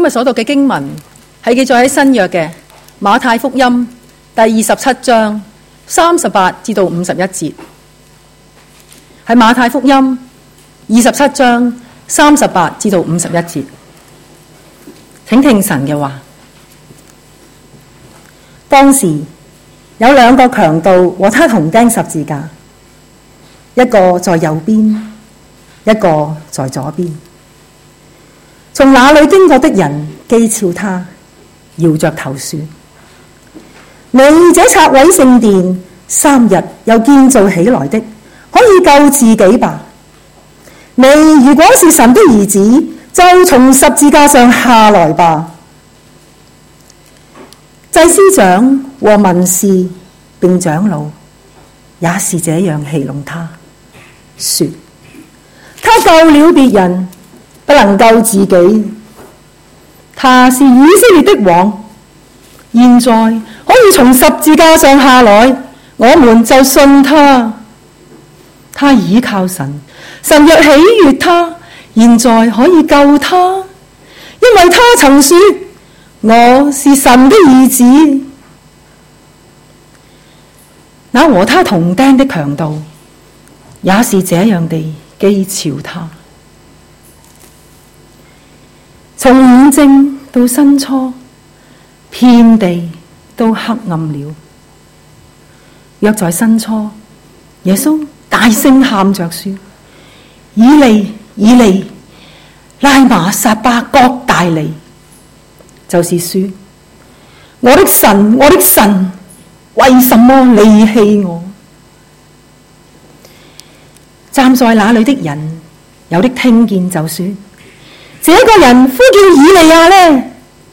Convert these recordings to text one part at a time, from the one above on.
今日所讀嘅經文係記載喺新約嘅馬太福音第27章38至到51節，係馬太福音27章38至到51節。請聽神嘅話。當時有兩個強盜和他同釘十字架，一個在右邊，一個在左邊。從那裏經過的人譏誚他，搖着頭說：你這拆毀聖殿3日又建造起來的，可以救自己吧？你如果是神的兒子，就從十字架上下來吧。祭司長和文士並長老也是這樣戲弄他，說他救了別人，不能救自己。他是以色列的王，現在可以從十字架上下來，我們就信他。他倚靠神，神若喜悅他，現在可以救他，因為他曾說我是神的兒子。那和他同釘的強盜也是這樣地譏誚他。從午正到申初，遍地都黑暗了。約在申初，耶穌大聲喊着說：以利，以利，拉馬撒巴各大利，就是說，我的神，我的神，為什麼離棄我？站在那裏的人有的聽見就說：這個人呼叫以利亞呢？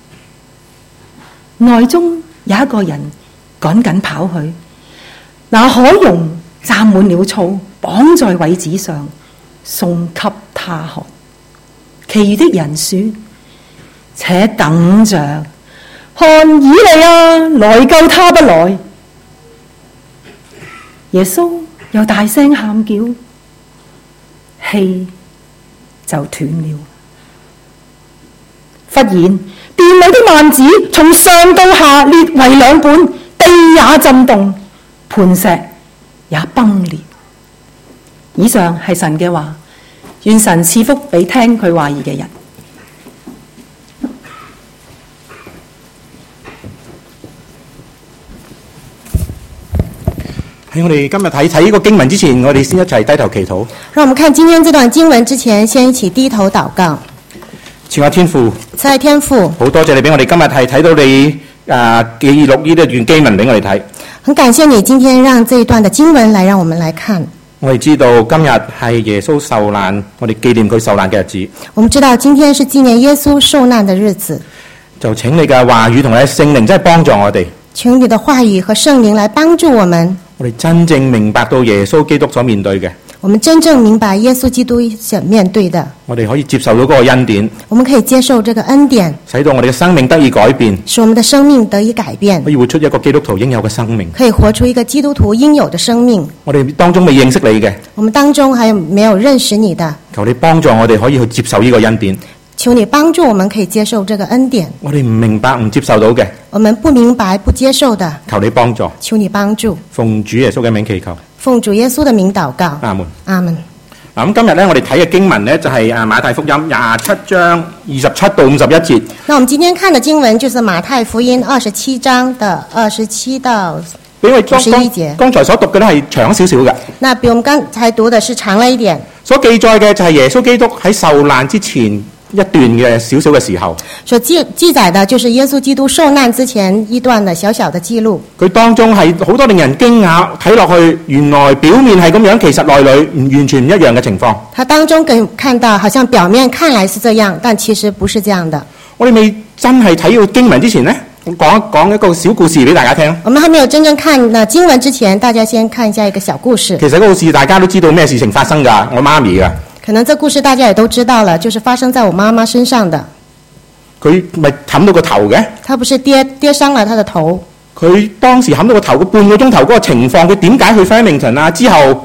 內中有一個人趕緊跑去，拿海茸蘸滿了醋，綁在葦子上，送給他喝。其餘的人說：且等着，看以利亞來救他不來。耶穌又大聲喊叫，氣就斷了。忽然，殿裏的幔子從上到下裂為兩半，地也震動，磐石也崩裂。以上係神嘅話，願神賜福俾聽佢話語嘅人。 喺我哋今日睇呢個經文之前，我哋先一齊低頭祈禱。 讓我們看今天這段經文之前，先一起低頭禱告。 慈愛天父， 慈愛天父， 好多謝你俾我哋今日係睇到你記錄呢一段經文俾我哋睇。 很感謝你今天讓這一段的經文來讓我們來看。 我哋知道今日係耶穌受難，我哋紀念佢受難嘅日子。 我們知道今天是紀念耶穌受難的日子， 就請你嘅話語同你嘅聖靈真係幫助我哋。 求你的話語和聖靈來幫助我們。 我哋真正明白到耶穌基督所面對嘅。 我們真正明白耶穌基督所面對的。 我哋可以接受到嗰個恩典。 我們可以接受這個恩典， 使到我哋嘅生命得以改變。 使我們的生命得以改變， 可以活出一個基督徒應有嘅生命。 可以活出一個基督徒應有的生命。 我哋當中未認識你嘅， 我們當中還有沒有認識你的？ 求你幫助我哋可以去接受呢個恩典。 求你幫助我們可以接受這個恩典。 我哋唔明白唔接受到嘅， 我們不明白不接受的， 求你幫助。 求你幫助。 奉主耶穌嘅名祈求。 奉主耶穌的名禱告。 阿門。 阿門。 嗱，咁今日咧，我哋睇嘅經文咧就係馬太福音27章27到51節。 那我們今天看的經文就是馬太福音27章的27到51節。 剛才所讀嘅咧係長少少嘅。 那比我們剛才讀的是長了一點。 所記載嘅就係耶穌基督喺受難之前一段嘅少少嘅時候， 所記載的就是耶穌基督受難之前一段的小小的記錄。 佢當中係好多令人驚訝，睇落去原來表面係咁樣，其實內裏完全唔一樣嘅情況。 他當中看到好像表面看來是這樣，但其實不是這樣的。 我哋未真係睇到經文之前呢，講一個小故事俾大家聽。 我們還沒有真正看那經文之前，大家先看一下一個小故事。 其實嗰個故事大家都知道咩事情發生㗎，我媽咪㗎。 可能這故事大家也都知道了，就是發生在我媽媽身上的。 佢咪冚到個頭嘅？ 他不是跌傷了他的頭。 佢當時冚到個頭，個半個鐘頭嗰個情況，佢點解去 Flemington 啊？之後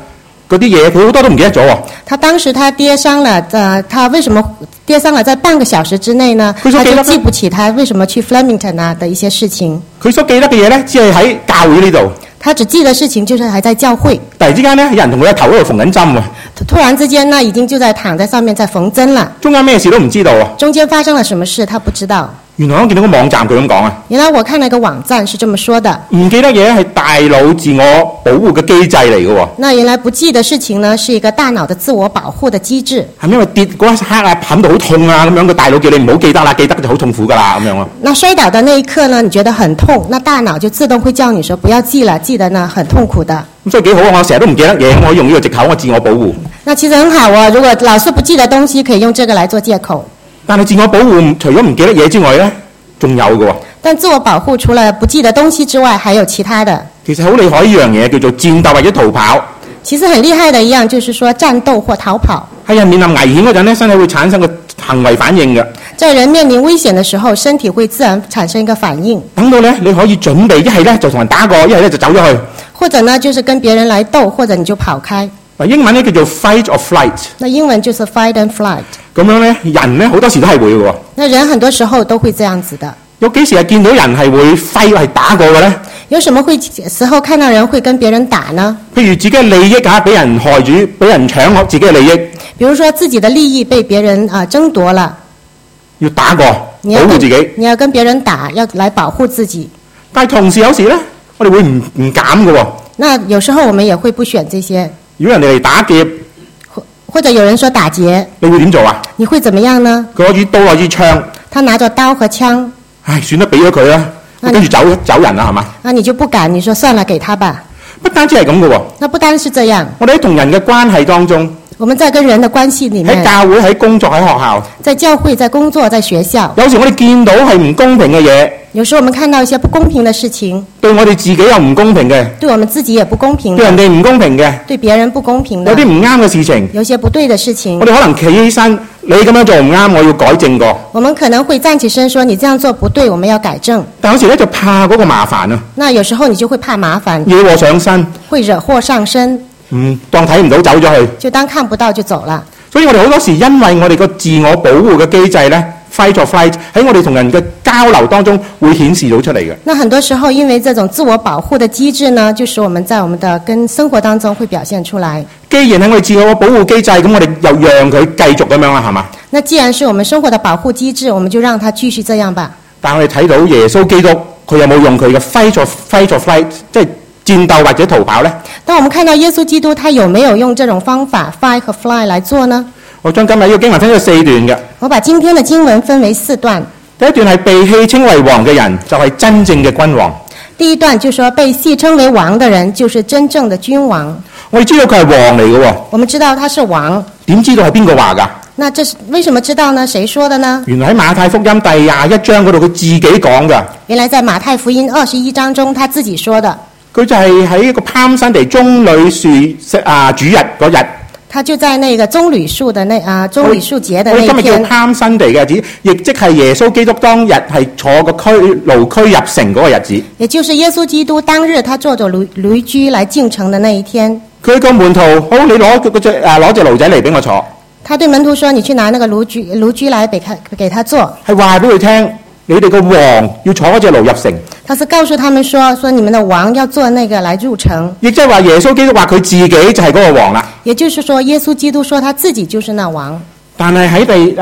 嗰啲嘢，佢好多都唔記得咗喎。 他當時他跌傷了，他為什麼跌傷了？在半個小時之內呢， 佢所記得他就記不起他為什麼去 Flemington 啊的一些事情。 佢所記得嘅嘢咧，只係喺教會呢度。 他只記得事情就是還在教會。 突然之間咧，有人同佢喺頭嗰度縫緊針喎。 突然之間呢，已經就在躺在上面在縫針了。 中間咩事都唔知道喎。 中間發生了什麼事，他不知道。 原來我見到個網站佢咁講啊。 原來我看了一個網站是這麼說的。 唔記得嘢係大腦自我保護嘅機制嚟嘅喎。 那原來不記得事情呢，是一個大腦的自我保護的機制。 係因為跌嗰一刻啊，冚到好痛啊，咁樣個大腦叫你唔好記得啦，記得就好痛苦㗎啦，咁樣咯。 那摔倒的那一刻呢，你覺得很痛，那大腦就自動會叫你說不要記了，記得呢很痛苦的。 咁所以幾好啊！我成日都唔記得嘢，我可以用呢個藉口，我自我保護。 那其實很好啊，如果老是不記得東西，可以用這個來做借口。 但係自我保護除咗唔記得嘢之外咧，仲有嘅喎。 但自我保護除了不記得東西之外，還有其他的。 其實好厲害一樣嘢叫做戰鬥或者逃跑。 其實很厲害的一樣，就是說戰鬥或逃跑。 喺人面臨危險嗰陣咧，身體會產生個行為反應嘅。 在人面臨危險的時候，身體會自然產生一個反應。 等到咧你可以準備，一係咧就同人打過，一係咧就走咗去。 或者呢，就是跟別人來鬥，或者你就跑開。 英文咧叫做 fight or flight。 那英文就是 fight and flight。 咁樣咧，人咧好多時都係會嘅喎。 那人很多時候都會這樣子的。 有幾時係見到人係會 fight 係打過嘅咧？ 有什麼時候看到人會跟別人打呢？ 譬如自己嘅利益俾人害住，俾人搶自己嘅利益。 比如說自己的利益被別人爭奪了， 要打過，保護自己。 你要跟別人打，要來保護自己。 但係同時有時咧，我哋會唔減嘅喎。 那有時候我們也會不選這些。 如果人哋嚟打劫， 或者有人說打劫， 你會點做啊？ 你會怎麼樣呢？ 佢攞住刀攞住槍， 他拿着刀和槍。唉， 算得俾咗佢啦，跟住走人啦，係嘛？ 那你就不敢，你說算了，給他吧。 不單止係咁嘅喎。 那不單是這樣。 我哋喺同人嘅關係當中， 我們在跟人的關係裡面， 喺教會、喺工作、喺學校， 在教會、在工作、在學校， 有時我哋見到係唔公平嘅嘢， 有時候我們看到一些不公平的事情， 對我哋自己又唔公平嘅， 對我們自己也不公平， 對人哋唔公平嘅， 對別人不公平的， 有啲唔啱嘅事情， 有些不對的事情， 我哋可能企起身，你咁樣做唔啱，我要改正過。 我們可能會站起身說你這樣做不對，我們要改正。 但有時咧就怕嗰個麻煩啊。 那有時候你就會怕麻煩， 惹禍上身， 會惹禍上身。 當睇唔到走咗去， 就當看不到就走了。 所以我哋好多時因為我哋個自我保護嘅機制咧 ，fight or flight 喺我哋同人嘅交流當中會顯示到出嚟嘅。 那很多時候因為這種自我保護的機制呢，就使我們在我們的跟生活當中會表現出來。 既然係我哋自我保護機制，咁我哋又讓佢繼續咁樣啦，係嘛？ 那既然是我們生活的保護機制，我們就讓它繼續這樣吧。 但我哋睇到耶穌基督，佢有冇用佢嘅 fight or flight， 即係戰鬥或者逃跑呢？ 當我們看到耶穌基督，他有沒有用這種方法 fight 和 fly 來做呢？ 我將今日呢個經文分咗4段嘅。 我把今天的經文分為4段。 第一段係被戲稱為王嘅人，就係真正嘅君王。 第一段就說被戲稱為王的人，就是真正的君王。 我哋知道佢係王嚟嘅喎。 我們知道他是王。 點知道係邊個話㗎？ 那這是為什麼知道呢？誰說的呢？ 原來喺馬太福音第21章嗰度，佢自己講㗎。 原來在馬太福音21章中，他自己說的。 佢就係喺一個palm Sunday棕櫚樹主日嗰日。他就在那個棕櫚樹的棕櫚樹節的那一天。我哋今日叫 Palm Sunday 嘅日子，亦即係耶穌基督當日係坐個驢駒入城嗰個日子。 也就是耶穌基督當日他坐着驢駒來進城的那一天。 佢個門徒，好，你攞隻驢仔嚟俾我坐。 他對門徒說：你去拿那個驢駒來給他坐。 係話俾佢聽，你哋個王要坐嗰隻驢入城。 他是告訴他們說你們的王要坐那個來入城。 亦即係話耶穌基督話佢自己就係嗰個王啦。 也就是說，耶穌基督說他自己就是那王。 但係喺第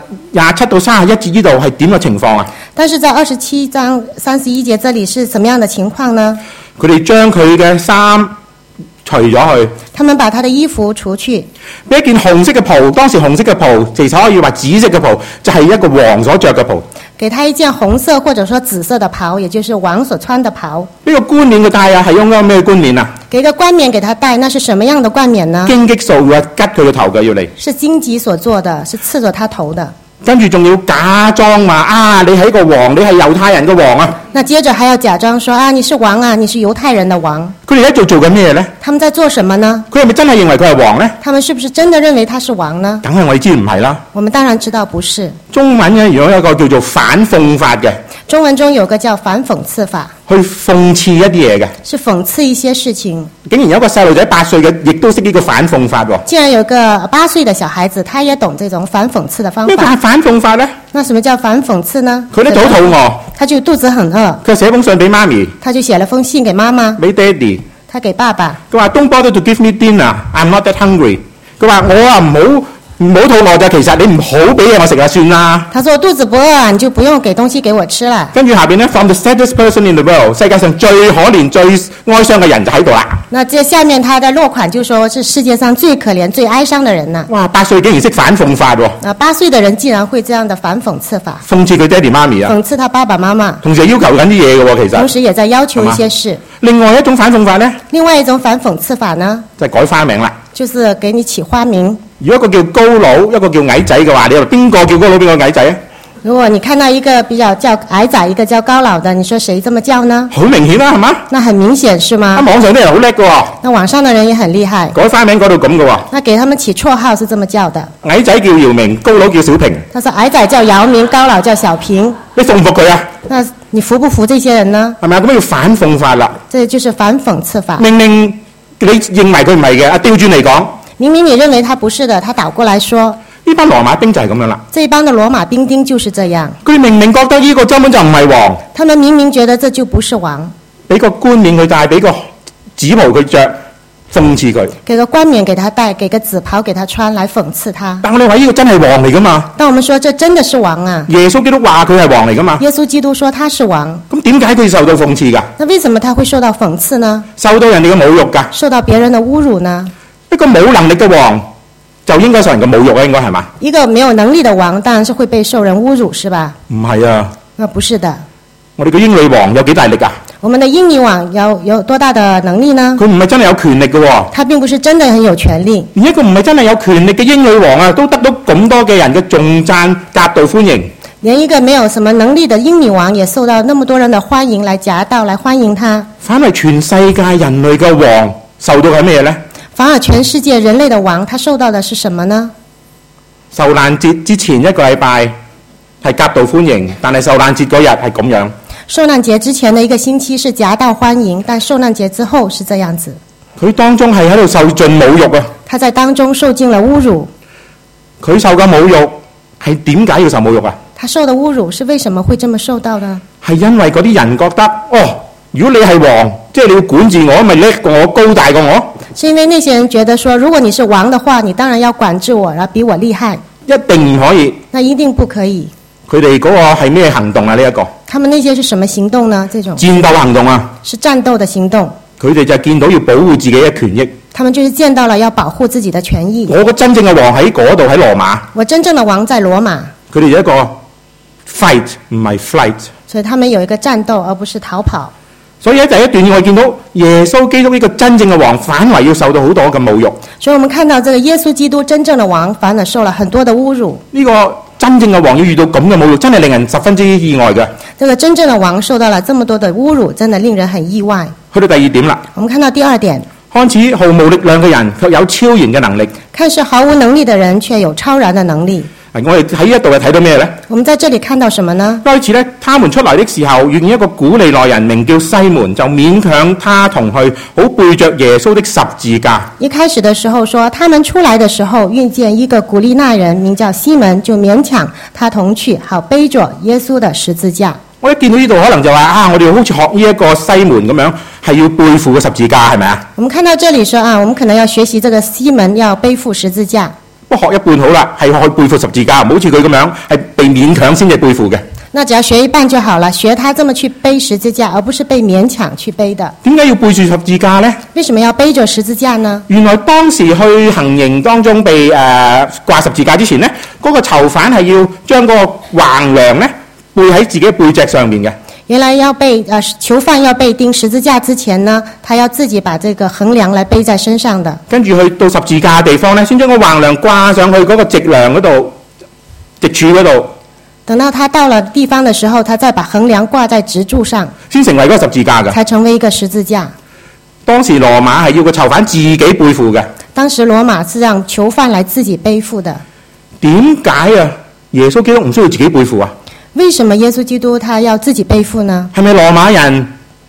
27到31節呢度係點嘅情況啊？ 但是在27章31節這裡是什麼樣的情況呢？ 佢哋將佢嘅衫除咗去， 他們把他的衣服除去， 俾一件紅色嘅袍。當時紅色嘅袍，其實可以話紫色嘅袍，就係一個王所着嘅袍。 給他一件紅色或者說紫色的袍，也就是王所穿的袍。 呢個冠冕佢戴啊，係用嗰個咩冠冕啊？ 給一個冠冕給他戴，那是什麼樣的冠冕呢？ 荊棘素要吉佢個頭嘅要嚟。 是荊棘所做的，是刺着他頭的。 跟住仲要假裝話你係一個王，你係猶太人嘅王啊！ 那接着還要假裝說你是王啊，你是猶太人的王。 佢哋喺度做緊咩呢？ 他們在做什麼呢？ 佢係咪真係認為佢係王呢？ 他們是不是真的認為他是王呢？ 梗係我哋知唔係啦。 我們當然知道不是。 中文呢，如果有一個叫做反諷法嘅。 中文中有個叫反諷刺法。 去諷刺一啲嘢嘅。 是諷刺一些事情。 竟然有一個細路仔8歲嘅，亦都識呢個反諷法喎。 竟然有個8歲的小孩子，他也懂這種反諷刺的方咩法。 反諷法呢？ 那什麼叫反諷刺呢？ 佢咧就好肚餓， 他就肚子很餓， 佢寫封信俾媽咪， 他就寫了封信給媽媽， 俾爹哋。 他給爸爸。 佢話 Don't bother to give me dinner, I'm not that hungry。佢話我啊唔好肚餓就，其實你唔好俾嘢我食就算啦。 他說我肚子不餓，你就不用給東西給我吃了。 跟住下邊咧 ，From the saddest person in the world， 世界上最可憐、最哀傷嘅人就喺度啦。 那這下面他的落款就說是世界上最可憐、最哀傷的人呢。 哇！8歲竟然識反諷法喎。 8歲的人竟然會這樣的反諷刺法。 諷刺佢爹哋媽咪啊。 諷刺他爸爸媽媽。 同時要求緊啲嘢嘅喎，其實。 同時也在要求一些事。 另外一種反諷法咧。 另外一種反諷刺法呢？ 就係改花名啦。 就是給你起花名。 如果一個叫高佬，一個叫矮仔嘅話，你話邊個叫高佬，邊個矮仔啊？ 如果你看到一個比較叫矮仔，一個叫高佬的，你說誰這麼叫呢？ 好明顯啦，係嘛？ 那很明顯是嗎？ 網上啲人好叻嘅喎。 那網上的人也很厲害。 改花名改到咁嘅喎。 那給他們起綽號是這麼叫的。 矮仔叫姚明，高佬叫小平。 他說矮仔叫姚明，高佬叫小平。 你服唔服佢啊？ 那你服不服這些人呢？ 係咪啊？咁要反諷法啦。 這就是反諷刺法。 明明你認為佢唔係嘅，調轉嚟講。 明明你認為他不是的，他倒過來說。 呢班羅馬兵就係咁樣啦。 這一幫的羅馬兵丁就是這樣。 佢明明覺得呢個根本就唔係王。 他們明明覺得這就不是王。 俾個冠冕佢戴，俾個紫袍佢着，諷刺佢。 給個冠冕給他戴，給個紫袍給他穿，來諷刺他。 但我哋話呢個真係王嚟噶嘛？ 但我們說這真的是王啊。 耶穌基督話佢係王嚟噶嘛？ 耶穌基督說他是王。 咁點解佢受到諷刺㗎？ 那為什麼他會受到諷刺呢？ 受到人哋嘅侮辱㗎。 受到別人的侮辱呢？ 一個冇能力嘅王就應該受人嘅侮辱啊，應該係嘛？ 一個沒有能力的王當然是會被受人侮辱，是吧？ 唔係啊。 那不是的。 我哋嘅英女王有幾大力啊？ 我們的英女王有多大的能力呢？ 佢唔係真係有權力嘅喎。 她並不是真的很有權力。 連一個唔係真係有權力嘅英女王啊，都得到咁多嘅人嘅重讚、夾道歡迎。 連一個沒有什麼能力的英女王也受到那麼多人的歡迎，來夾道來歡迎她。 反為全世界人類嘅王受到係咩呢？ 反而全世界人類的王，他受到的是什麼呢？ 受難節之前一個禮拜係夾道歡迎，但係受難節嗰日係咁樣。 受難節之前的一個星期是夾道歡迎，但受難節之後是這樣子。 佢當中係喺度受盡侮辱啊！ 他在當中受盡了侮辱。 佢受嘅侮辱係點解要受侮辱啊？ 他受的侮辱是為什麼會這麼受到呢？ 係因為嗰啲人覺得，哦，如果你係王，即係你要管治我，咪叻過我，高大過我。 是因為那些人覺得說，如果你是王的話，你當然要管制我，然後比我厲害。 一定唔可以。 那一定不可以。 佢哋嗰個係咩行動啊？呢一個？ 他們那些是什麼行動呢？這種戰鬥行動啊。 是戰鬥的行動。 佢哋就見到要保護自己嘅權益。 他們就是見到了要保護自己的權益。 我個真正嘅王喺嗰度，喺羅馬。 我真正的王在羅馬。 佢哋有一個 fight 唔係 flight。 所以他們有一個戰鬥，而不是逃跑。 所以喺第一段我見到耶穌基督呢個真正嘅王，反為要受到好多嘅侮辱。 所以我們看到這個耶穌基督真正的王，反而受了很多的侮辱。 呢個真正嘅王要遇到咁嘅侮辱，真係令人十分之意外嘅。 這個真正的王受到了這麼多的侮辱，真的令人很意外。 去到第二點啦。 我們看到第二點， 看似毫無力量嘅人，卻有超然嘅能力。 看似毫無能力的人，卻有超然的能力。 我哋喺呢一度係睇到咩呢？ 我們在這裡看到什麼呢？ 開始呢，他們出來的時候，遇見一個古利奈人名叫西門，就勉強他同去，好背着耶穌的十字架。 一開始的時候說，他們出來的時候，遇見一個古利奈人名叫西門，就勉強他同去，好背着耶穌的十字架。 我一見到呢度，可能就話我哋好似學呢一個西門咁樣，係要背負個十字架，係咪啊？ 我們看到這裡說我們可能要學習這個西門要背負十字架。 不過學一半好啦，係學背負十字架，唔好似佢咁樣係被勉強先至背負嘅。 那只要學一半就好了，學他這麼去背十字架，而不是被勉強去背的。 點解要背住十字架呢？ 為什麼要背着十字架呢？ 原來當時去行刑當中被掛十字架之前呢，嗰個囚犯係要將嗰個橫梁呢背喺自己背脊上面嘅。 原來要被囚犯要被釘十字架之前呢，他要自己把這個橫梁來背在身上的。跟住去到十字架嘅地方呢，先將個橫梁掛上去嗰個直梁嗰度，直柱嗰度。 等到他到了地方的時候，他再把橫梁掛在直柱上， 先成為嗰個十字架嘅。 才成為一個十字架。 當時羅馬係要個囚犯自己背負嘅。 當時羅馬是讓囚犯來自己背負的。 點解啊？耶穌基督唔需要自己背負啊？ 為什麼耶穌基督他要自己背負呢？ 係咪羅馬人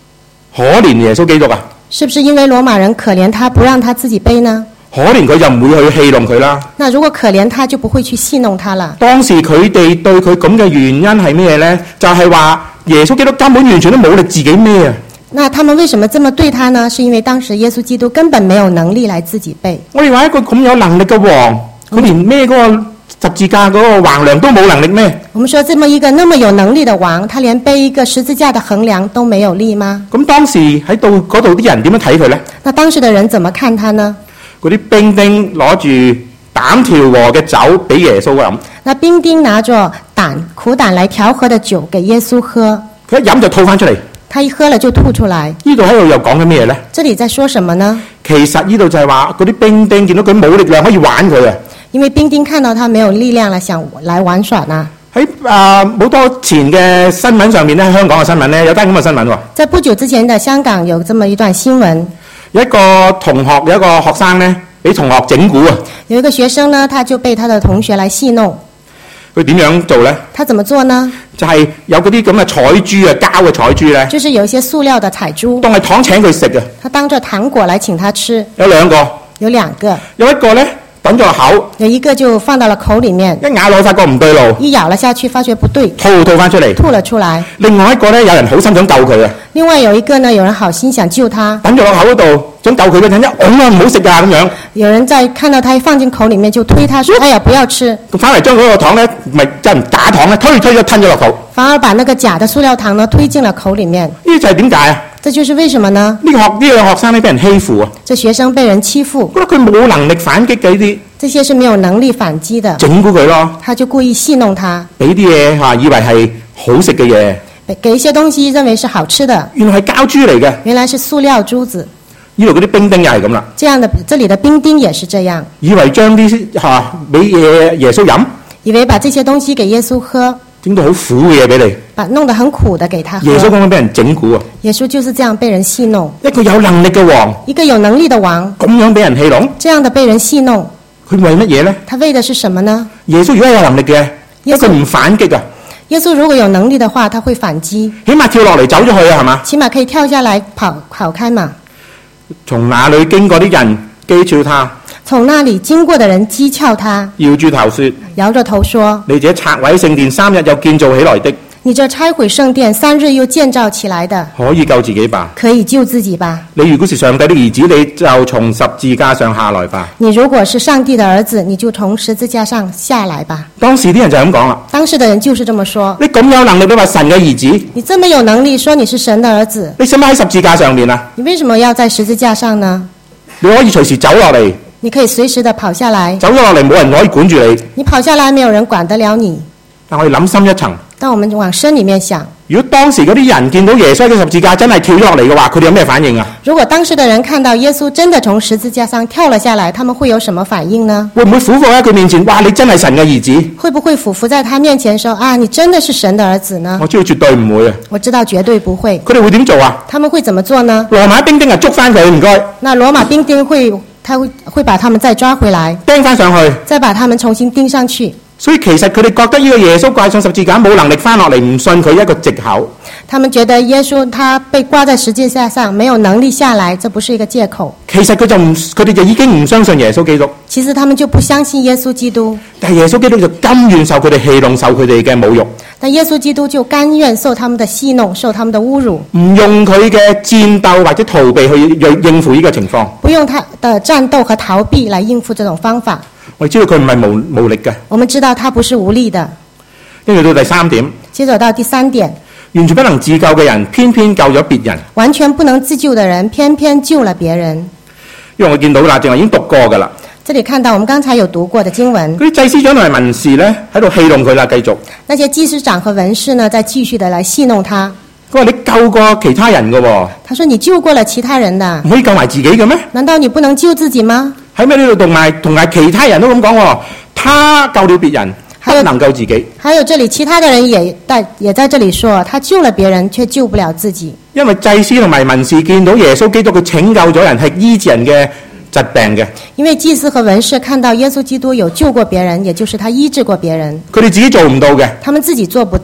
可憐耶穌基督啊， 是不是因為羅馬人可憐他，不讓他自己背呢？ 可憐佢就唔會去戲弄佢啦。 那如果可憐他，就不會去戲弄他了。 當時佢哋對佢咁嘅原因係咩呢？就係話耶穌基督根本完全都冇力自己孭啊！ 那他們為什麼這麼對他呢？是因為當時耶穌基督根本沒有能力來自己背。 我哋話一個咁有能力嘅王，佢連孭嗰個十字架嗰個橫梁都冇能力咩？ 我們說這麼一個那麼有能力的王，他連背一個十字架的橫梁都沒有力嗎？ 咁當時喺度嗰度啲人點樣睇佢呢？ 那當時的人怎麼看他呢？ 嗰啲兵丁攞住膽調和嘅酒俾耶穌飲， 那兵丁拿着苦膽來調和的酒給耶穌喝， 佢一飲就吐翻出嚟。 他一喝了就吐出來。 呢度喺度又講緊咩呢？ 這裡在說什麼呢？ 其實呢度就係話嗰啲兵丁見到佢冇力量可以玩佢啊！ 因為兵丁看到他沒有力量了，想來玩耍呢。 喺冇多前嘅新聞上面咧，香港嘅新聞咧有單咁嘅新聞喎。 在不久之前的香港有這麼一段新聞， 有一個學生咧，俾同學整蠱啊！ 有一個學生呢，他就被他的同學來戲弄。 佢點樣做呢？ 他怎麼做呢？ 就係有嗰啲咁嘅彩珠啊，膠嘅彩珠咧， 就是有一些塑料的彩珠， 當係糖請佢食啊！ 他當着糖果來請他吃。 有兩個， 有兩個， 有一個咧等咗落口， 有一個就放到了口裡面， 一咬落發覺唔對路， 一咬了下去發覺不對， 吐翻出嚟， 吐了出來。 另外一個咧，有人好心想救佢啊！ 另外有一個呢，有人好心想救他， 等咗落口嗰度想救佢嗰陣，一拱啊唔好食啊咁樣。 有人在看到他一放進口裡面就推他說：哎呀，不要吃！ 咁翻嚟將嗰個糖咧，咪真係假糖咧，推咗吞咗落肚。 反而把那個假的塑料糖呢推進了口裡面。 呢就係點解啊？ 這就是為什麼呢？ 呢個學生咧俾人欺負啊！ 這學生被人欺負， 覺得佢冇能力反擊嘅呢啲， 這些是沒有能力反擊的， 整蠱佢咯。 他就故意戲弄他， 俾啲嘢嚇，以為係好食嘅嘢， 給一些東西認為是好吃的， 原來係膠珠嚟嘅。 原來是塑料珠子。 呢度嗰啲兵丁又係咁啦， 這樣的，這裡的兵丁也是這樣， 以為將啲嚇俾嘢耶穌飲， 以為把這些東西給耶穌喝， 整到好苦嘅嘢俾你。 弄得很苦的給他喝。 耶穌咁樣俾人整蠱啊！ 耶穌就是這樣被人戲弄。 一個有能力嘅王， 一個有能力的王， 咁樣俾人戲弄， 這樣的被人戲弄， 佢為乜嘢呢？ 他為的是什麼呢？ 耶穌如果有能力嘅， 耶穌佢唔反擊啊！ 耶穌如果有能力的話，他會反擊， 起碼跳落嚟走咗去啊，係嘛？ 起碼可以跳下來跑開嘛。 從那裏經過啲人譏誚他， 從那裡經過的人譏誚他， 搖住頭說： 搖着頭說： 你這拆毀聖殿3日又建造起來的， 你這拆毀聖殿3日又建造起來的， 可以救自己吧？ 可以救自己吧？ 你如果是上帝的兒子，你就從十字架上下來吧。 你如果是上帝的兒子，你就從十字架上下來吧。 當時啲人就咁講啦。 當時的人就是這麼說。 你咁有能力，你話神嘅兒子， 你這麼有能力，說你是神的兒子， 你使乜喺十字架上面啊？ 你為什麼要在十字架上呢？ 你可以隨時走落嚟， 你可以隨時的跑下來， 走咗落嚟冇人可以管住你。 你跑下來沒有人管得了你。 但我哋諗深一層， 當我們往深裡面想， 如果當時嗰啲人見到耶穌嘅十字架真係跳咗落嚟嘅話，佢哋有咩反應啊？ 如果當時的人看到耶穌真的從十字架上跳了下來，他們會有什麼反應呢？ 會唔會俯伏喺佢面前？哇！你真係神嘅兒子？ 會不會俯伏在他面前說：啊，你真的是神的兒子呢？ 我知道絕對唔會啊！ 我知道絕對不會。 佢哋會點做啊？ 他們會怎麼做呢？ 羅馬兵丁啊，捉翻佢，唔該。 那羅馬兵丁會把他們再抓回來， 釘翻上去， 再把他們重新釘上去。 所以其實佢哋覺得呢個耶穌掛上十字架冇能力翻落嚟，唔信佢一個藉口。 他們覺得耶穌他被掛在十字架上，沒有能力下來，這不是一個借口。 其實佢哋就已經唔相信耶穌基督。 其實他們就不相信耶穌基督。 但係耶穌基督就甘願受佢哋戲弄，受佢哋嘅侮辱。 但耶穌基督就甘願受他們的戲弄，受他們的侮辱， 唔用佢嘅戰鬥或者逃避去應付呢個情況。 不用他的戰鬥和逃避來應付這種方法。 我哋知道佢唔係無力嘅。 我們知道他不是無力的。 跟住到第3點， 接着到第3點， 完全不能自救嘅人，偏偏救咗別人。 完全不能自救的人，偏偏救了別人。 因為我見到啦，正話已經讀過㗎啦。 這裡看到我們剛才有讀過的經文， 嗰啲祭司長同埋文士咧喺度戲弄佢啦，繼續。 那些祭司長和文士呢，在繼續的來戲弄他。 佢話你救過其他人㗎喎， 他說你救過了其他人的， 唔可以救埋自己嘅咩？ 難道你不能救自己嗎？ 喺咩呢度同埋其他人都咁講喎，他救了別人，不能救自己。 還有這裡其他的人也在這裡說，他救了別人，卻救不了自己。 因為祭司同埋文士見到耶穌基督佢拯救咗人，係醫治人嘅疾病嘅。 因為祭司和文士看到耶穌基督有救過別人，也就是他醫治過別人， 佢哋自己做唔到嘅， 他們自己做不到，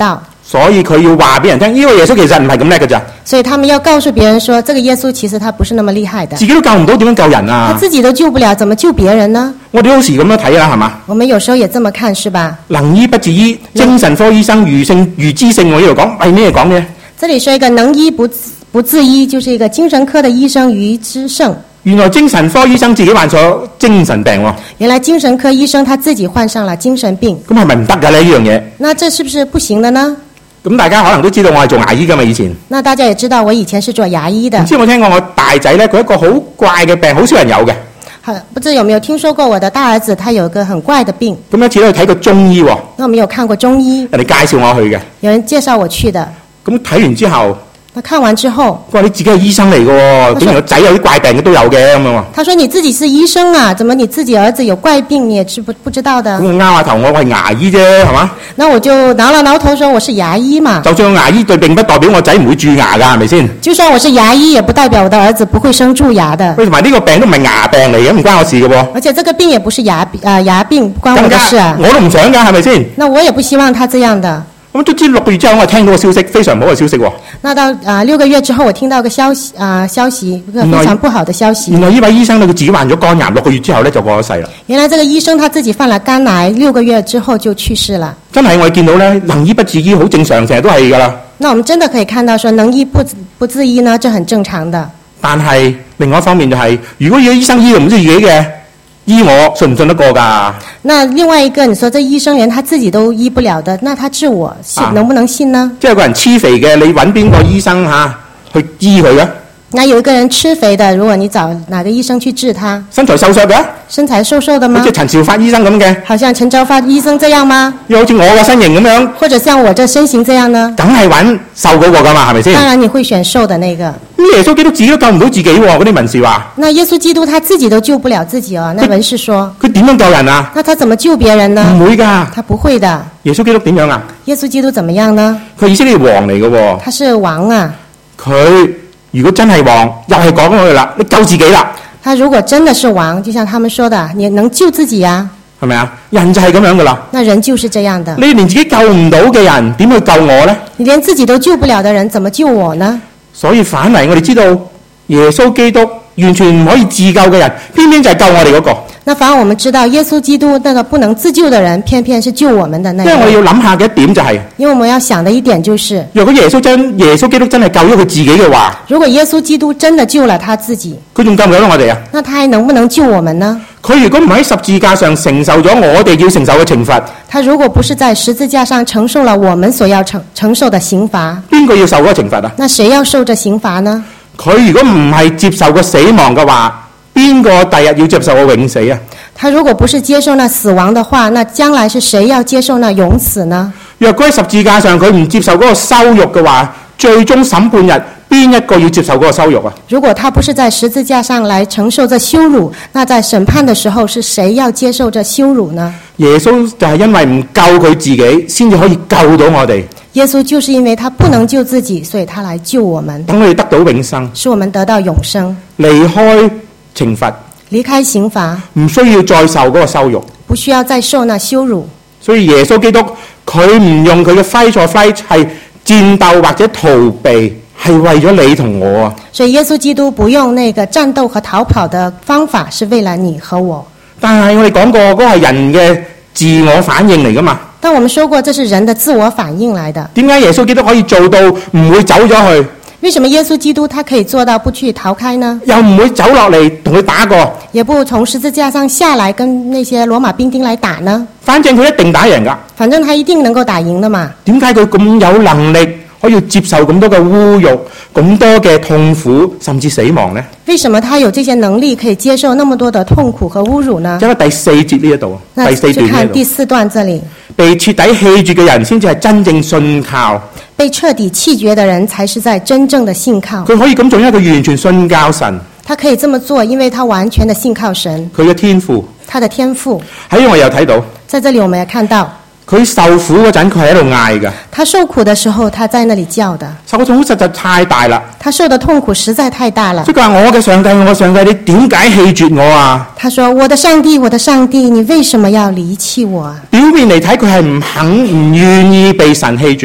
所以佢要話俾人聽，呢個耶穌其實唔係咁叻㗎咋， 所以他们要告訴別人說，這個耶穌其實他不是那麼厲害的， 自己都救唔到，點樣救人他啊？ 自己都救不了，怎麼救別人呢？ 我哋好時咁樣睇啦，係嘛？ 我們有時候也這麼看，是吧？ 能醫不自醫，精神科醫生如之勝，我呢度講係咩講嘅？ 這裡說一個能醫不自醫，就是一個精神科的醫生於之勝。 原來精神科醫生自己患咗精神病喎， 原來精神科醫生他自己患上了精神病， 咁係咪唔得㗎咧？呢樣嘢？ 那這是不是不行的呢？ 咁大家可能都知道我係做牙醫㗎嘛，以前。 那大家也知道我以前是做牙醫的唔，知有冇聽過我大仔咧？佢一個好怪嘅病，好少人有嘅。 好，不知有沒有聽說過我的大兒子他有個很怪的病？ 咁一次咧去睇個中醫喎， 那我們有看過中醫， 人哋介紹我去嘅。 有人介紹我去的。 咁睇完之後， 那看完之後， 佢話你自己係醫生嚟嘅喎，竟然個仔有啲怪病嘅都有嘅咁樣喎。 他說你自己是醫生啊，怎麼你自己兒子有怪病你也是不知道的？ 咁我拗下頭，我係牙醫啫，係嘛？ 那我就撓了撓頭說我是牙醫嘛。 就算牙醫對並不代表我仔唔會蛀牙㗎，係咪先？ 就算我是牙醫，也不代表我的兒子不會生蛀牙的。 喂，同埋呢個病都唔係牙病嚟嘅，唔關我事嘅喎。 而且這個病也不是牙病，不關我更加的事啊。 我都唔想㗎，係咪先？ 那我也不希望他這樣的。 咁卒之6個月之後，我聽到個消息，非常唔好嘅消息喎。 那到6個月之後，我聽到個消息，一個非常不好的消息。 原來呢位醫生咧，佢自己患咗肝癌，6個月之後咧就過咗世啦。 原來這個醫生他自己犯了肝癌，6個月之後就去世了。 真係我哋見到咧，能醫不自醫，好正常，成日都係㗎啦。 那我們真的可以看到說，能醫不自醫呢，這很正常的。 但係另外一方面就係、如果有醫生醫到唔知自己嘅，醫我信唔信得過㗎？ 那另外一個，你說這醫生連他自己都醫不了的，那他治我能不能信呢？ 即係有個人黐肥嘅，你揾邊個醫生去醫佢嘅？ 那有一個人吃肥的，如果你找哪個醫生去治他？ 身材瘦削嘅？ 身材瘦瘦的嗎好似？陳兆發醫生咁嘅， 好像陳兆發醫生這樣嗎？ 又好似我嘅身形咁樣， 或者像我這身形這樣呢？ 梗係揾瘦嗰個㗎嘛，係咪先？ 當然你會選瘦的那個。 咁耶穌基督自己都救唔到自己喎，嗰啲文士話。 那耶穌基督他自己都救不了自己哦。那文士說， 佢點樣救人啊？ 那他怎麼救別人呢？ 唔會㗎。 他不會的。 耶穌基督點樣啊？ 耶穌基督怎麼樣呢？ 佢以色列王嚟嘅喎。 他是王啊。 佢如果真係王，又係講佢啦，你救自己啦， 他如果真的是王，就像他們說的，你能救自己啊？ 係咪啊？人就係咁樣㗎啦。 那人就是這樣的。 你連自己救唔到嘅人，點去救我呢？ 你連自己都救不了的人，怎麼救我呢？ 所以反嚟我哋知道耶穌基督完全唔可以自救嘅人，偏偏就係救我哋嗰個。 那反而我們知道耶穌基督那個不能自救的人，偏偏是救我們的那因為我哋個。 要諗下嘅一點就係、 因為我們要想的一點就是， 若果耶穌基督真係救咗佢自己嘅話， 如果耶穌基督真的救了他自己， 佢仲救唔救到我哋啊？ 那他還能不能救我們呢？ 佢如果唔喺十字架上承受咗我哋要承受嘅懲罰， 他如果不是在十字架上承受了我們所要承受的刑罰， 邊個要受嗰個懲罰啊？ 那誰要受這刑罰呢？ 佢如果唔係接受個死亡嘅話，邊個第日要接受個永死啊？ 他如果不是接受那死亡的話，那將來是誰要接受那永死呢？ 若果喺十字架上佢唔接受嗰個羞辱嘅話，最終審判日邊一個要接受嗰個羞辱啊？ 如果他不是在十字架上來承受這羞辱，那在審判的時候是誰要接受這羞辱呢？ 耶穌就係因為唔救佢自己，先至可以救到我哋， 耶穌就是因為他不能救自己，所以他來救我們， 等我哋得到永生， 使我們得到永生， 離開懲罰， 離開刑罰， 唔需要再受嗰個羞辱。 不需要再受那羞辱。 所以耶穌基督佢唔用佢嘅 fight or flight 係戰鬥或者逃避，係為咗你同我啊！ 所以耶穌基督不用那個戰鬥和逃跑的方法，是為了你和我。 但係我哋講過嗰個係人嘅自我反應嚟噶嘛？ 但我們說過，這是人的自我反應來的。 點解耶穌基督可以做到唔會走咗去， 為什麼耶穌基督他可以做到不去逃開呢？ 又唔會走落嚟同佢打過？ 也不從十字架上下來跟那些羅馬兵丁來打呢？ 反正佢一定打贏㗎。 反正他一定能夠打贏的嘛。 點解佢咁有能力可以接受咁多嘅侮辱、咁多嘅痛苦，甚至死亡呢？ 為什麼他有這些能力可以接受那麼多的痛苦和侮辱呢？ 因為第4節呢一度， 那第4 就段呢度， 看第4段這裡， 被徹底棄絕嘅人先至係真正信靠。 被徹底棄絕的人才是在真正的信靠。 佢可以咁做，因為佢完全信靠神， 他可以這麼做，因為他完全的信靠神， 佢嘅天父。 他的天賦。 喺我又睇到， 在這裡我們也看到， 佢受苦嗰陣，佢喺度嗌㗎。 他受苦的時候，他在那裡叫的。 受嘅痛苦實在太大啦。 他受的痛苦實在太大了即。係佢話：我嘅上帝，我嘅上帝，你點解棄絕我啊？ 他說：我的上帝，我的上帝，你為什麼要離棄我啊？ 表面嚟睇，佢係唔肯、唔願意被神棄絕。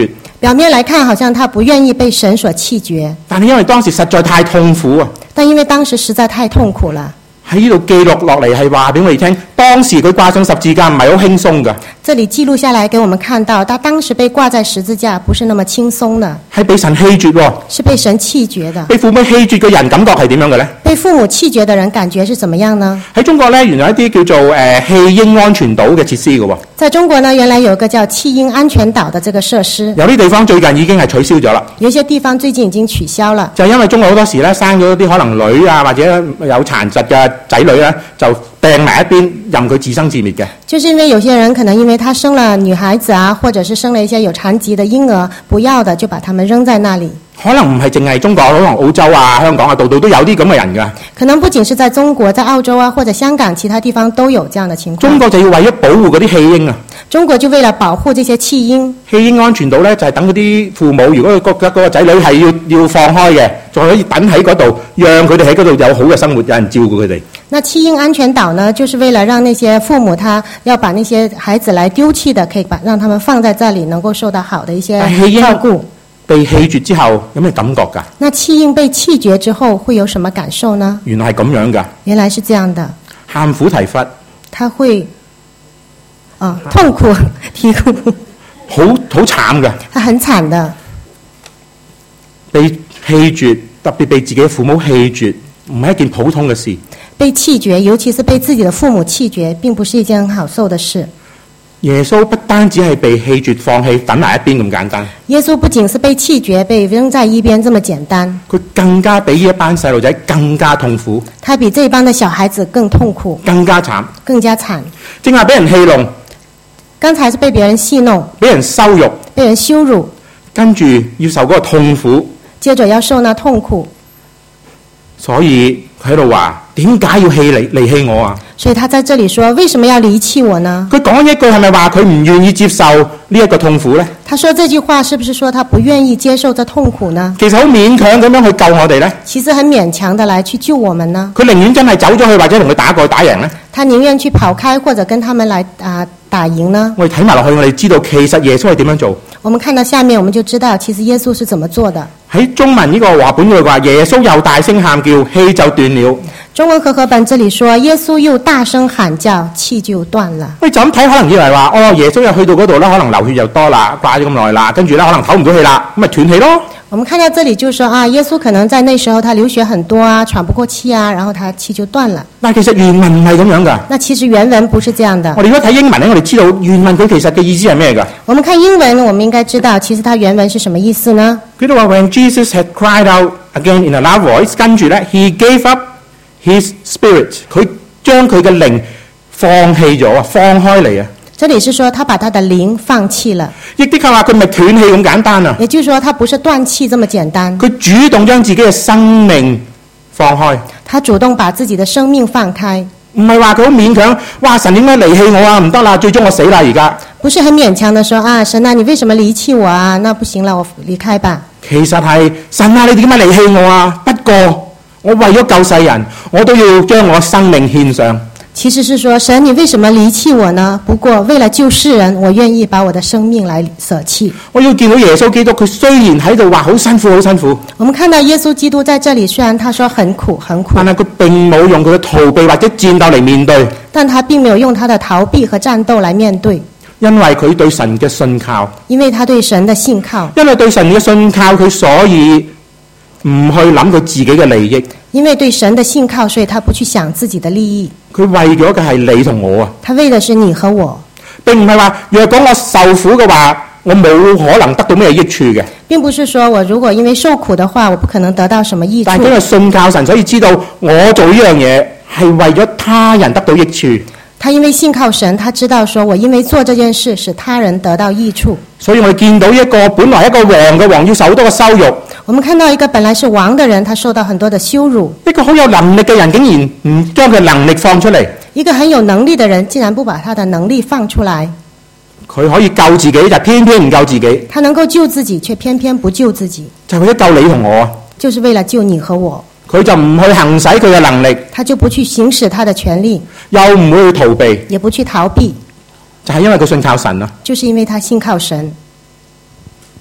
表面來看，好像他不願意被神所棄絕， 但係因為當時實在太痛苦啊， 但因為當時實在太痛苦了。 喺呢度記錄落嚟係話俾我哋聽，當時佢掛上十字架唔係好輕鬆㗎， 這裡記錄下來給我們看到，他當時被掛在十字架不是那麼輕鬆的， 係被神棄絕喎， 是被神棄絕的。 被父母棄絕嘅人感覺係點樣嘅呢？ 被父母棄絕的人感覺是怎麼樣呢？ 喺中國呢，原來一啲叫做棄嬰安全島嘅設施嘅喎， 在中國呢，原來有一個叫棄嬰安全島的這個設施， 有啲地方最近已經係取消咗啦。 有些地方最近已經取消了， 就係因為中國好多時咧生咗啲可能女啊或者有殘疾嘅仔女咧，就掟埋一邊，任佢自生自滅嘅。 就是因為有些人可能因為他生了女孩子啊，或者是生了一些有殘疾的嬰兒，不要的就把他們扔在那裡。 可能唔係淨係中國，可能澳洲啊、香港啊，度度都有啲咁嘅人㗎。 可能不僅是在中國，在澳洲啊或者香港其他地方都有這樣的情況。 中國就要為咗保護嗰啲棄嬰啊， 中國就為了保護這些棄嬰， 棄嬰安全島咧就係等嗰啲父母，如果佢覺得嗰個仔女係要放開嘅，就可以等喺嗰度，讓佢哋喺嗰度有好嘅生活，有人照顧佢哋。 那棄嬰安全島呢，就是為了讓那些父母他要把那些孩子來丟棄的，可以讓他們放在這裡，能夠受到好的一些照顧。 被棄絕之後有咩感覺㗎？ 那棄嬰被棄絕之後會有什麼感受呢？ 原來係咁樣㗎， 原來是這樣的， 喊苦啼忽， 他會痛苦啼哭， 好慘㗎， 他很慘的。 被棄絕，特別被自己父母棄絕，唔係一件普通嘅事。 被棄絕，尤其是被自己的父母棄絕，並不是一件很好受的事。 耶穌不單止係被棄絕、放棄、等埋一邊咁簡單， 耶穌不僅是被棄絕、被扔在一邊這麼簡單， 佢更加比呢一班細路仔更加痛苦， 他比這班的小孩子更痛苦、 更加慘。 更加慘。 正話俾人戲弄， 剛才是被別人戲弄、 俾人羞辱， 被人羞辱， 跟住要受嗰個痛苦， 接着要受那痛苦。 所以佢喺度話：點解要離棄我啊？ 所以他在這裡說：為什麼要離棄我呢？ 佢講一句係咪話佢唔願意接受呢一個痛苦呢？ 他說這句話是不是說他不願意接受這痛苦呢？ 其實好勉強咁樣去救我哋呢。 其實很勉強的來去救我們呢。 佢寧願真係走咗去，或者同佢打過打贏呢。 他寧願去跑開，或者跟他們來打贏呢。 我哋睇埋落去，我哋知道其實耶穌係點樣做。 我們看到下面，我們就知道其實耶穌是怎麼做的。 喺中文呢個和合本嗰度話，耶穌又大聲喊叫，氣就斷了。 中文和合本這裡說，耶穌又大聲喊叫，氣就斷了。 喂，就咁睇，可能以為話，耶穌又去到嗰度啦，可能流血又多啦，掛咗咁耐啦，跟住咧可能唞唔到氣啦，咁咪斷氣咯。 我們看到這裡就說耶穌可能在那時候他流血很多啊，喘不過氣啊，然後他氣就斷了。 但其實原文唔係咁樣㗎。 那其實原文不是這樣的。 我哋如果睇英文咧，我哋知道原文佢其實嘅意思係咩㗎？ 我們看英文，我們應該知道其實它原文是什麼意思呢？ 佢都話 When Jesus had cried out again in a loud voice，跟住咧 He gave up His spirit， 佢將佢嘅靈放棄咗啊，放開嚟啊。 這裡是說他把他的靈放棄了， 亦的確話佢唔係斷氣咁簡單啊。 也就是說他不是斷氣這麼簡單， 佢主動將自己嘅生命放開， 他主動把自己的生命放開， 唔係話佢好勉強，哇！神點解離棄我啊？唔得啦，最終我死啦而家。 不是很勉強的說神啊，你為什麼離棄我啊？那不行了，我離開吧。 其實係神啊，你點解離棄我啊？不過我為咗救世人，我都要將我生命獻上。 其實是說神，你為什麼離棄我呢？不過為了救世人，我願意把我的生命來捨棄。 我要見到耶穌基督，佢雖然喺度話好辛苦，好辛苦。 我們看到耶穌基督在這裡，雖然他說很苦很苦， 但係佢並冇用佢嘅逃避或者戰鬥嚟面對， 但他並沒有用他的逃避和戰鬥來面對， 因為佢對神嘅信靠， 因為他對神的信靠， 因為對神嘅信靠，佢所以唔去諗佢自己嘅利益。 因為對神的信靠，所以他不去想自己的利益。 佢為咗嘅係你同我啊， 他為的是你和我， 並唔係話若果我受苦嘅話，我冇可能得到咩益處嘅。 並不是說我如果因為受苦的話，我不可能得到什麼益處。 但係因為信靠神，所以知道我做呢樣嘢係為咗他人得到益處。 他因為信靠神，他知道說我因為做這件事使他人得到益處。 所以我哋見到一個本來一個王嘅王要受好多嘅羞辱， 我們看到一個本來是王的人，他受到很多的羞辱。 一個好有能力嘅人竟然唔將佢能力放出嚟。 一個很有能力的人竟然不把他的能力放出來。 佢可以救自己，就偏偏唔救自己。 他能夠救自己，卻偏偏不救自己， 就係為咗救你同我啊！ 就是為了救你和我。 佢就唔去行使佢嘅能力， 他就不去行使他的權利， 又唔會去逃避， 也不去逃避， 就係因為佢信靠神啊！ 就是因為他信靠神。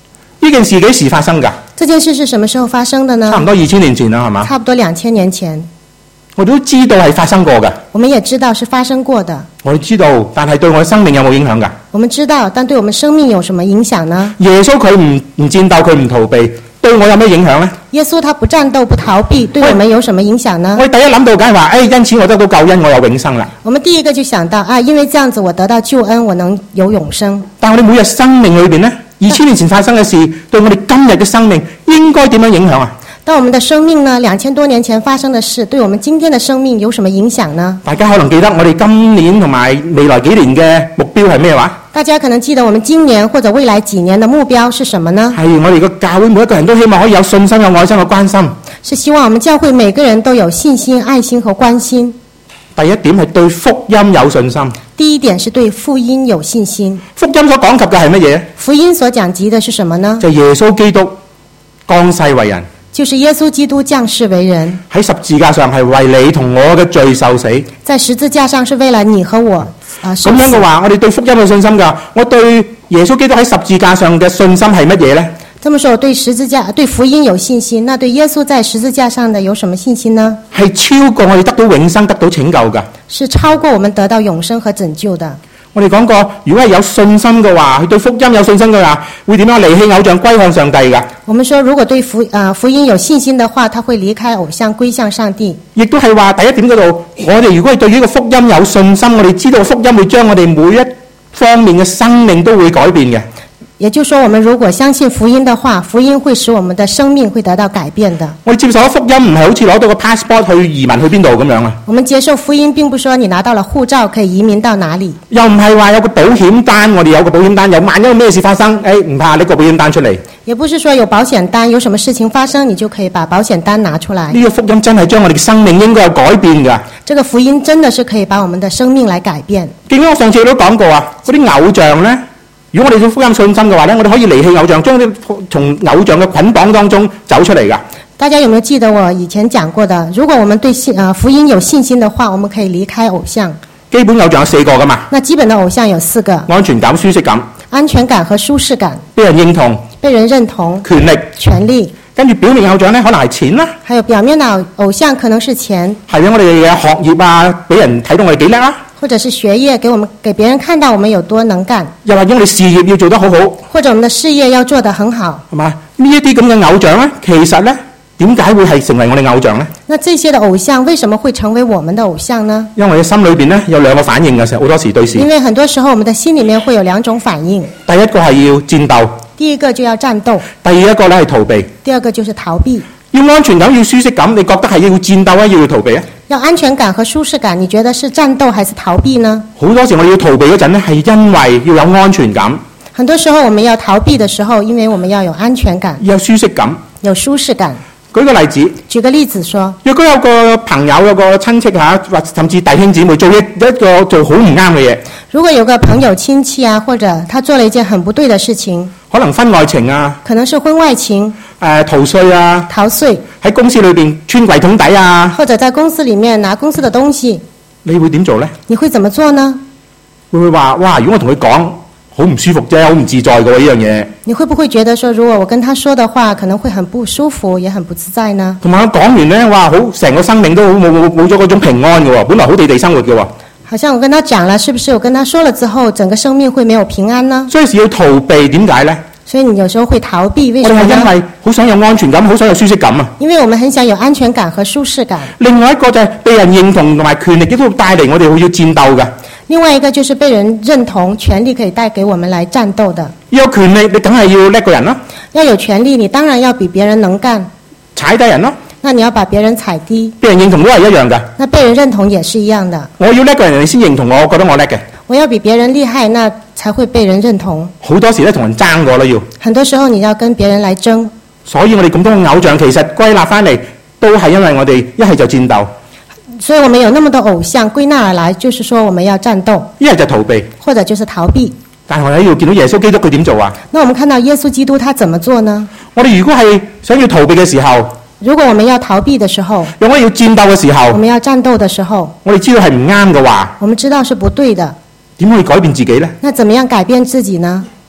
呢件事幾時發生㗎？ 这件事是什么時候發生的呢？ 差唔多2000年前啦，係嘛？ 差不多2000年前， 我哋都知道係發生過嘅， 我們也知道是發生過的。 我哋知道，但係對我嘅生命有冇影響㗎？ 我們知道，但對我們生命有什麼影響呢？ 耶穌佢唔戰鬥，佢唔逃避，對我有咩影響呢？ 耶穌他不戰鬥不逃避，對我們有什麼影響呢？ 我哋第一諗到梗係話，因此我得到救恩，我有永生啦。 我們第一個就想到啊，因為這樣子我得到救恩，我能有永生。 但我哋每日生命裏邊呢，2000年前發生嘅事，對我哋今日嘅生命應該點樣影響啊？ 但我們的生命呢，2000多年前發生的事，對我們今天的生命有什麼影響呢？ 大家可能記得我哋今年同埋未來幾年嘅目標係咩話？ 大家可能記得我們今年或者未來幾年的目標是什麼呢？ 係我哋個教會每一個人都希望可以有信心、有愛心、有關心。 是希望我們教會每個人都有信心、愛心和關心。 第一點係對福音有信心。 第一點是對福音有信心。 福音所講及嘅係乜嘢？ 福音所講及的是什麼呢？ 就係耶穌基督降世為人。 就是耶穌基督降世為人， 喺十字架上係為你同我嘅罪受死。 在十字架上是為了你和我受死。 咁樣嘅話，我哋對福音有信心㗎。我對耶穌基督喺十字架上嘅信心係乜嘢呢？ 這麼說，我對福音有信心，那對耶穌在十字架上的有什麼信心呢？ 係超過我哋得到永生、得到拯救㗎。 是超過我們得到永生和拯救的。 我哋講過，如果係有信心嘅話，佢對福音有信心嘅話，會點樣離棄偶像歸向上帝㗎？ 我們說，如果對福音有信心的話，他會離開偶像歸向上帝。 亦都係話第一點嗰度，我哋如果係對呢個福音有信心，我哋知道福音會將我哋每一方面嘅生命都會改變嘅。 也就是說，我們如果相信福音的話，福音會使我們的生命會得到改變的。 我哋接受咗福音，唔係好似攞到個 passport 去移民去邊度咁樣啊。 我們接受福音並不是說你拿到了護照可以移民到哪裡， 又唔係話有個保險單，我哋有個保險單，有萬一有咩事發生，唔怕拎個保險單出嚟。 也不是說有保險單，有什麼事情發生，你就可以把保險單拿出來。 呢個福音真係將我哋嘅生命應該有改變㗎。 這個福音真的是可以把我們的生命來改變。 記得我上次都講過啊，嗰啲偶像呢，如果我哋對福音信心嘅話呢，我哋可以離棄偶像，將啲從偶像嘅捆綁當中走出嚟㗎。 大家有沒有記得我以前講過的？如果我們對福音有信心的話，我們可以離開偶像。 基本偶像有4個㗎嘛。 那基本的偶像有4個： 安全感、舒適感、 安全感和舒適感， 被人認同、 被人認同、權力。 跟住表面偶像呢，可能係錢啦。 還有表面的偶像可能是錢， 係俾我哋嘅學業啊，俾人睇到我哋幾叻啦。 或者是學業給別人看到我們有多能幹， 又或者我哋事業要做得好好， 或者我們的事業要做得很好， 係嘛？呢一啲咁嘅偶像呢，其實呢，點解會係成為我哋偶像呢？ 那這些的偶像為什麼會成為我們的偶像呢？ 因為我哋心裏邊呢，有2個反應嘅時候，好多時對事。 因為很多時候我們的心裡面會有2種反應。 第一個係要戰鬥， 第一個就要戰鬥， 第二一個呢係逃避。 第二個就是逃避。 要安全感，要舒適感，你覺得係要戰鬥啊，要逃避啊？ 要安全感和舒適感，你覺得是戰鬥還是逃避呢？ 好多時我哋要逃避嗰陣呢，係因為要有安全感。 很多時候我們要逃避的時候，因為我們要有安全感， 要有舒適感， 有舒適感。 舉個例子， 舉個例子說， 若果有個朋友、有個親戚嚇，或甚至弟兄姊妹做一個做好唔啱嘅嘢， 如果有個朋友親戚啊，或者他做了一件很不對的事情， 可能婚外情啊， 可能是婚外情、 逃稅啊， 逃稅， 喺公司裏邊穿櫃桶底啊， 或者在公司裡面拿公司的東西， 你會點做呢？ 你會怎麼做呢？ 會唔會話哇？如果我同佢講，好唔舒服啫，好唔自在嘅喎呢樣嘢。 你會不會覺得說，如果我跟他說的話，可能會很不舒服，也很不自在呢？ 同埋我講完呢，哇，好成個生命都冇咗嗰種平安嘅喎，本來好地地生活嘅喎。 好像我跟他講了，是不是我跟他說了之後，整個生命會沒有平安呢？ 所以是要逃避，點解呢？ 所以你有時候會逃避，為什麼呢？ 我哋係因為好想有安全感，好想有舒適感啊。 因為我們很想有安全感和舒適感。 另外一個就係被人認同同埋權力，亦都帶嚟我哋要戰鬥嘅。 另外一個就是被人認同，權力可以帶給我們來戰鬥的。 要有權力，你梗係要叻個人啦。 要有權力，你當然要比別人能幹。 踩低人咯。 那你要把別人踩低。 被人認同都係一樣嘅。 那被人認同也是一樣的。 我要叻個人，人哋先認同我，覺得我叻嘅。 我要比別人厲害，那才會被人認同。 好多時咧同人爭過啦要。 很多時候你要跟別人來爭。 所以我哋咁多嘅偶像，其實歸納翻嚟都係因為我哋一係就戰鬥。 所以我們有那麼多偶像，歸納而來就是說我們要戰鬥， 一係就逃避， 或者就是逃避。 但係我哋要見到耶穌基督佢點做啊？ 那我們看到耶穌基督他怎麼做呢？ 我哋如果係想要逃避嘅時候， 如果我們要逃避的時候， 如果要戰鬥嘅時候， 我們要戰鬥的時候， 我哋知道係唔啱嘅話， 我們知道是不對的， 點可以改變自己呢？ 那怎麼樣改變自己呢？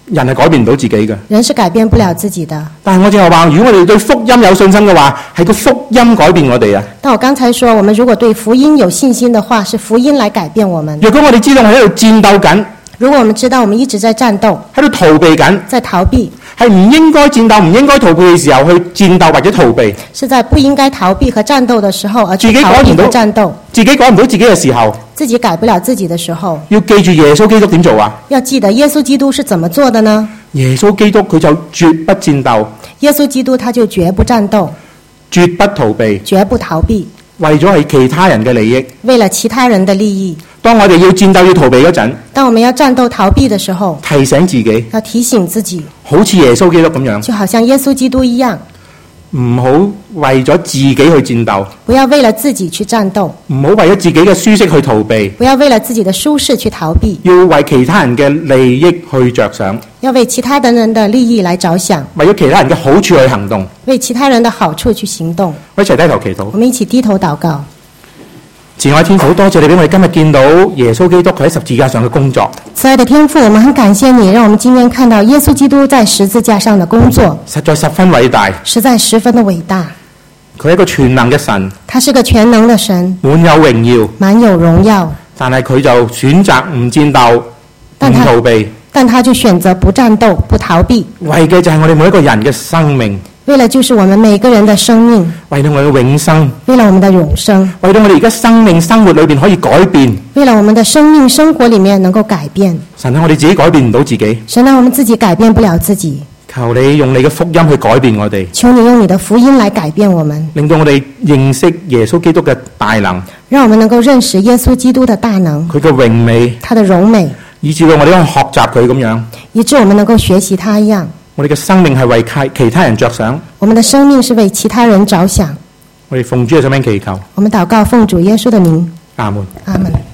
人係改變唔到自己嘅。 人是改變不了自己的。 但係我正係話，如果我哋對福音有信心嘅話，係個福音改變我哋啊！ 但我剛才說，我們如果對福音有信心的話，是福音來改變我們。 若果我哋知道我喺度戰鬥緊， 如果我們知道我們一直在戰鬥， 喺度逃避緊， 在逃避， 係唔應該戰鬥、唔應該逃避嘅時候去戰鬥或者逃避， 是在不應該逃避和戰鬥的時候而去自己逃避改唔到和戰鬥， 自己改唔到自己嘅時候， 自己改不了自己的時候， 要記住耶穌基督點做啊？ 要記得耶穌基督是怎麼做的呢？ 耶穌基督佢就絕不戰鬥， 耶穌基督他就絕不戰鬥， 絕不逃避， 絕不逃避， 為咗係其他人嘅利益。 為了其他人的利益。 當我哋要戰鬥要逃避嗰陣， 當我們要戰鬥逃避的時候， 提醒自己， 要提醒自己， 好似耶穌基督咁樣， 就好像耶穌基督一樣， 唔好為咗自己去戰鬥， 不要為了自己去戰鬥， 唔好為咗自己嘅舒適去逃避， 不要為了自己的舒適去逃避， 要為其他人嘅利益去着想， 要為其他的人的利益來着想， 為咗其他人嘅好處去行動。 為其他人的好處去行動。 我一齊低頭祈禱。 我們一起低頭禱告。 慈愛天父，多謝你俾我哋今日見到耶穌基督佢喺十字架上嘅工作， 慈愛的天父，我們很感謝你，讓我們今天看到耶穌基督在十字架上的工作， 實在十分偉大。 實在十分的偉大。 佢係一個全能嘅神， 他是個全能的神， 滿有榮耀， 滿有榮耀， 但係佢就選擇唔戰鬥，唔逃避， 但他就選擇不戰鬥、不逃避， 為嘅就係我哋每一個人嘅生命， 為了就是我們每個人的生命， 為到我哋嘅永生， 為了我們的永生， 為到我哋而家生命生活裏邊可以改變。 為了我們的生命生活裡面能夠改變。 神啊，我哋自己改變唔到自己， 神啊，我們自己改變不了自己， 求你用你嘅福音去改變我哋， 求你用你的福音來改變我們， 令到我哋認識耶穌基督嘅大能， 讓我們能夠認識耶穌基督的大能， 佢嘅榮美， 他的榮美， 以至到我哋可以學習佢咁樣。 以致我們能夠學習他一樣。 我哋嘅生命係為其他人着想， 我們的生命是為其他人着想。 我哋奉主嘅聖名祈求， 我們禱告奉主耶穌的名， 阿門。 阿門。